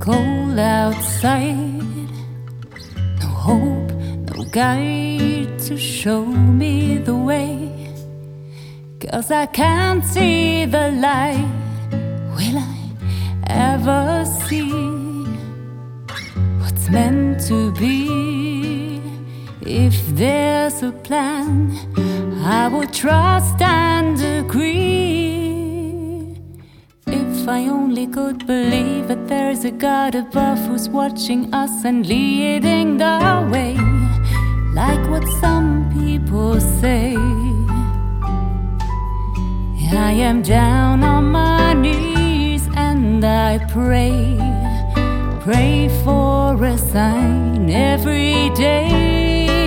cold outside, no hope, no guide to show me the way. 'Cause I can't see the light. Will I ever see what's meant to be? If there's a plan, I will trust and agree. If I only could believe that there's a God above who's watching us and leading the way, like what some people say. I am down on my knees and I pray for a sign every day.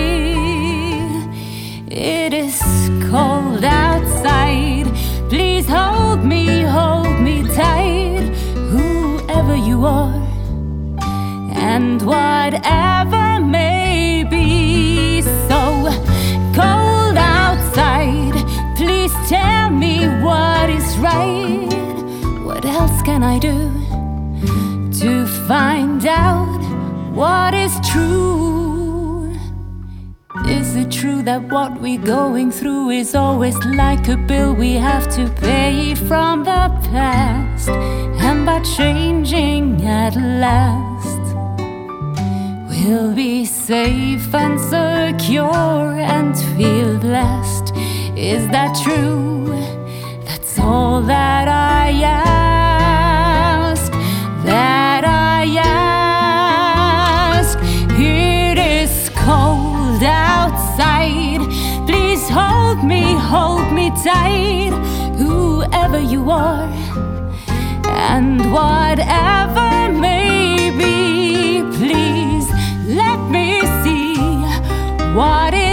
It is cold outside, please hold me tight, whoever you are and whatever may be. So cold outside, please tell me what is right. What else can I do to find out what is true? Is it true that what we're going through is always like a bill we have to pay from the past? And by changing at last, we'll be safe and secure and feel blessed. Is that true? That's all that I ask, that I ask. It is cold outside, please hold me tight, whoever you are and whatever may be. Please let me see what